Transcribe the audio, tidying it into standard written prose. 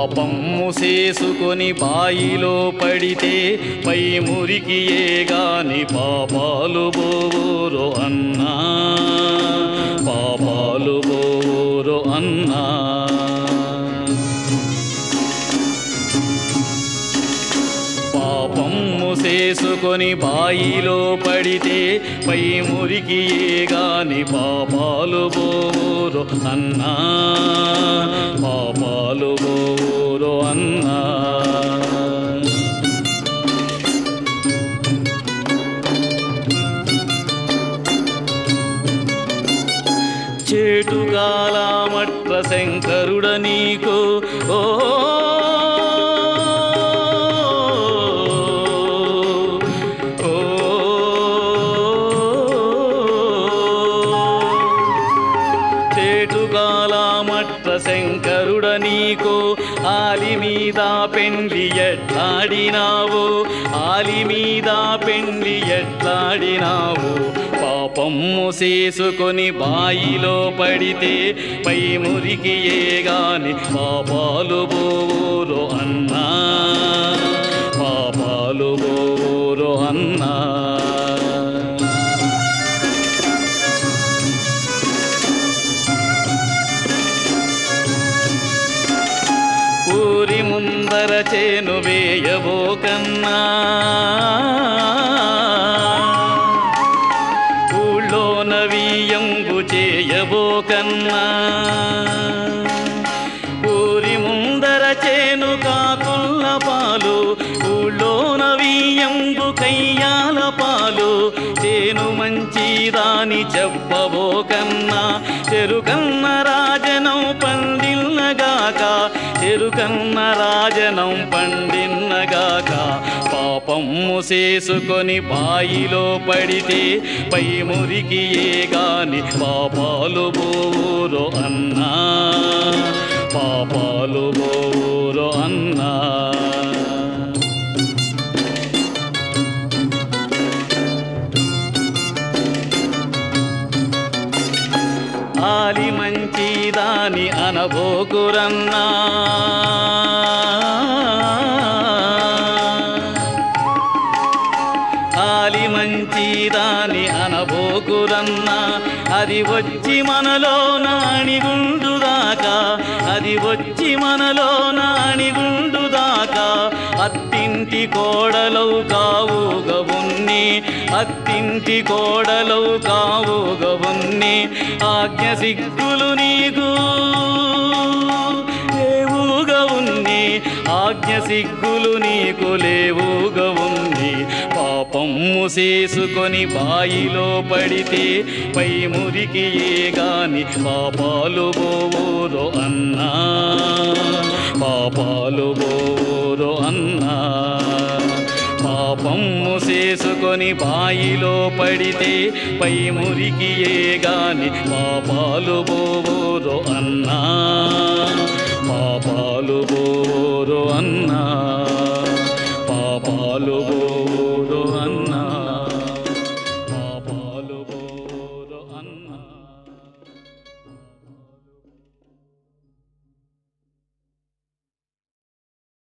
పాపము చేసుకొని బాయిలో పడితే పై మురికి ఏగాని పాపాలు బోరో అన్నా, పాపాలు బోరో అన్నా. పాపము చేసుకొని బాయిలో పడితే పై మురికి ఏగాని పాపాలు బోరో అన్నా, పాపాలు బోరో అన్నా. చేటుగాల మట్ర శంకరుడ నీకు ఓ శంకరుడ నీకు ఆలి మీద పెండ్లి ఎట్లాడినావు, ఆలి మీద పెండ్లి ఎట్లాడినావు. పాపము చేసుకొని బాయిలో పడితే పై మురికి ఏగాని పాపాలు బోరో అన్నా, పాపాలు బోరో అన్నా. ఊరి ముందర చేను వేయబోకన్నా, ఊళ్ళోన వియ్యంబు చేయబోకన్నా. ఊరి ముందర చేను కాకుల్ల పాలు, ఊళ్ళోన వియ్యంబు కయ్యాల పాలు. చేను మంచిదాని చెప్పబోకన్నా, చెరుకన్న రాజనం పండిల్లగాక, చెరుకన్న రాజనం పండిన్నగాక. పాపము చేసుకొని బాయిలో పడితే పై మురికి ఏగాని పాపాలు బోరో అన్నా, పాపాలు బోరో అన్నా. ఆలి మంచిదాని అనబోకురన్నా, ఆలి మంచిదాని అనబోకురన్నా. అది వచ్చి మనలో నాణిగుండుదాకా, అది వచ్చి మనలో నాణిగుండుదాకా. అత్తింటి కోడలవు కావుగవున్ని, అత్తింటి కోడలవు కావుగవున్ని. ఆజ్ఞ సిగ్గులు నీకు లేవుగా ఉన్ని, ఆజ్ఞ సిగ్గులు నీకు లేవుగా ఉంది. పాపము చేసుకొని బాయిలో పడితే పై మురికి ఏగాని పాపాలు బోరో అన్నా, పాపాలు బోరో అన్నా. పాపము చేసుకొని బాయిలో పడితే పై మురికి ఏగాని పాపాలు బోరో అన్నా,